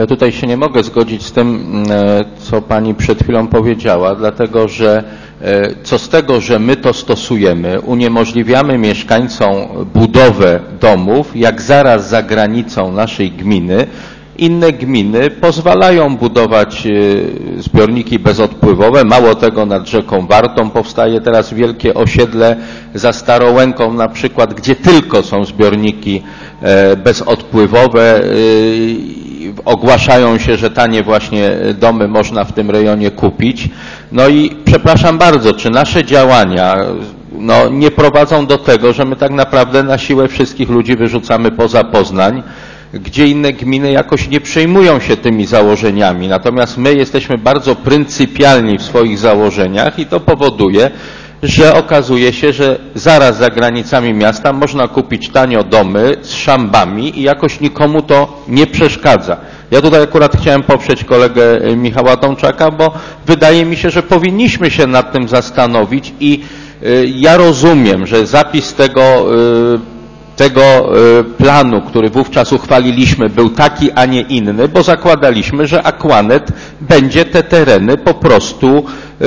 Ja tutaj się nie mogę zgodzić z tym, co pani przed chwilą powiedziała, dlatego że co z tego, że my to stosujemy, uniemożliwiamy mieszkańcom budowę domów, jak zaraz za granicą naszej gminy inne gminy pozwalają budować zbiorniki bezodpływowe. Mało tego, nad rzeką Wartą powstaje teraz wielkie osiedle za Starołęką na przykład, gdzie tylko są zbiorniki bezodpływowe. Ogłaszają się, że tanie właśnie domy można w tym rejonie kupić. No i przepraszam bardzo, czy nasze działania nie prowadzą do tego, że my tak naprawdę na siłę wszystkich ludzi wyrzucamy poza Poznań, gdzie inne gminy jakoś nie przejmują się tymi założeniami. Natomiast my jesteśmy bardzo pryncypialni w swoich założeniach i to powoduje, że okazuje się, że zaraz za granicami miasta można kupić tanio domy z szambami i jakoś nikomu to nie przeszkadza. Ja tutaj akurat chciałem poprzeć kolegę Michała Tomczaka, bo wydaje mi się, że powinniśmy się nad tym zastanowić i ja rozumiem, że zapis tego planu, który wówczas uchwaliliśmy, był taki, a nie inny, bo zakładaliśmy, że Aquanet będzie te tereny po prostu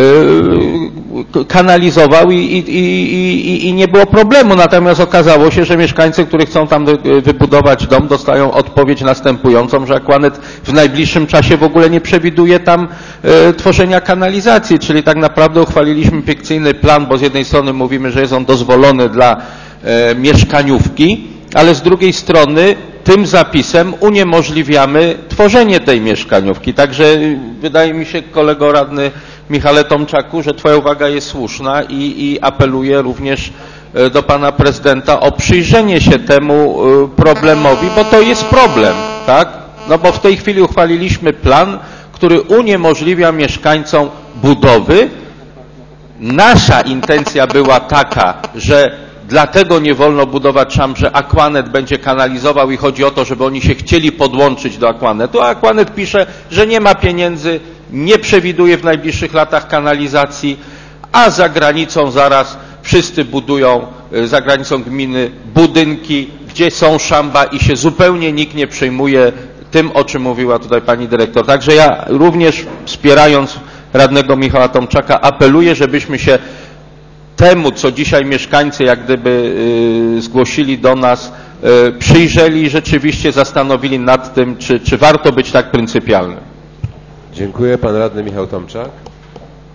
kanalizował i nie było problemu. Natomiast okazało się, że mieszkańcy, którzy chcą tam wybudować dom, dostają odpowiedź następującą, że Aquanet w najbliższym czasie w ogóle nie przewiduje tam tworzenia kanalizacji, czyli tak naprawdę uchwaliliśmy fikcyjny plan, bo z jednej strony mówimy, że jest on dozwolony dla mieszkaniówki, ale z drugiej strony tym zapisem uniemożliwiamy tworzenie tej mieszkaniówki. Także wydaje mi się, kolego radny Michale Tomczaku, że twoja uwaga jest słuszna i apeluję również do pana prezydenta o przyjrzenie się temu problemowi, bo to jest problem, tak? No bo w tej chwili uchwaliliśmy plan, który uniemożliwia mieszkańcom budowy. Nasza intencja była taka, że dlatego nie wolno budować szamb, że Aquanet będzie kanalizował i chodzi o to, żeby oni się chcieli podłączyć do Aquanetu, a Aquanet pisze, że nie ma pieniędzy, nie przewiduje w najbliższych latach kanalizacji, a za granicą zaraz wszyscy budują, za granicą gminy, budynki, gdzie są szamba i się zupełnie nikt nie przejmuje tym, o czym mówiła tutaj pani dyrektor. Także ja również wspierając radnego Michała Tomczaka apeluję, żebyśmy się temu, co dzisiaj mieszkańcy jak gdyby zgłosili do nas, przyjrzeli i rzeczywiście zastanowili nad tym, czy warto być tak pryncypialnym. Dziękuję. Pan radny Michał Tomczak.